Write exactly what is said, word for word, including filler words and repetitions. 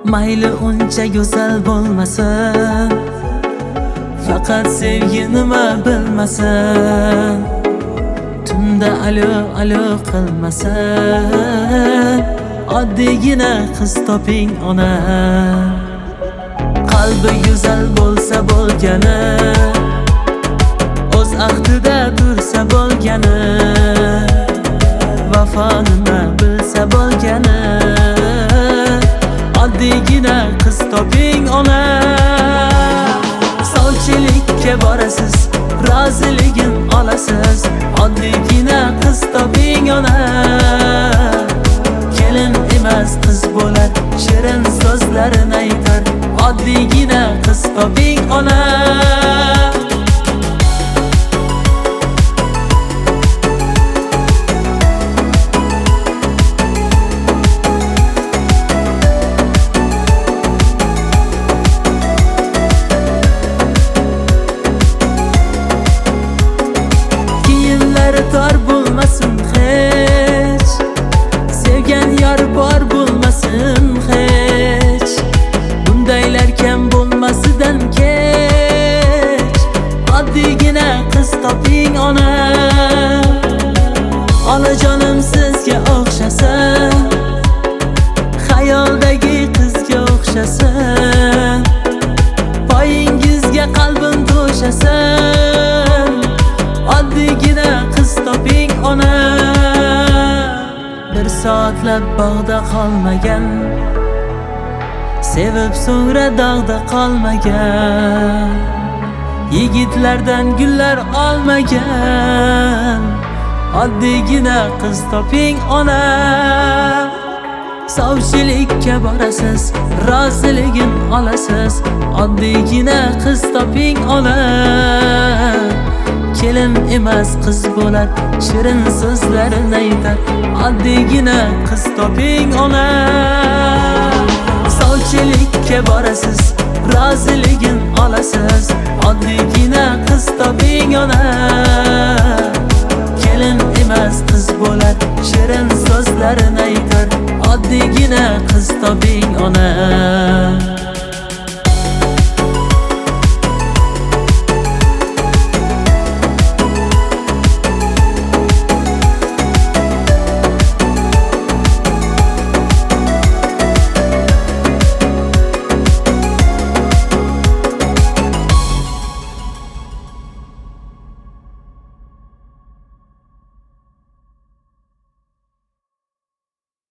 Mayli uncha go'zal bo'lmasin, faqat sevgi nima bilmasin. Tunda alo alo qilmasin, oddiygina qiz toping ona. Qalbi go'zal bo'lsa bo'lgani, o'z ahdida tursa bo'lgani, vafo nima bilsa bo'lgani. Oddiygina qiz toping ona. Sovchilikka borasiz, roziligin olasiz. Oddiygina qiz toping ona. Kelin emas qiz bo'lar, shirin so'zlarini aytar. Oddiygina qiz toping ona. Tor bo'lmasin hech, sevgan yor bor bo'lmasin hech. Bundaylar kam bo'lmasidan kech. Oddiygina qiz toping ona. Olajonim sizga o'xshasin, xayoldagi qizga o'xshasin. Poyingizga qalbim to'shasin. Oddiygina qiz toping ona. Bir soatlab bog'da qolmagan, sevib so'ngra dog'da qolmagan. Yigitlardan gullar olmagan. Oddiygina qiz toping ona. Sovchilikka borasiz, roziligin olasiz. Oddiygina qiz toping ona. Kelin emas qiz bo'lar, shirin so'zlarini aytar. Oddiygina qiz toping ona. Sovchilikka borasiz, roziligin olasiz. Oddiygina qiz toping ona. Kelin emas qiz bo'lar, shirin so'zlarini aytar. Oddiygina qiz toping ona.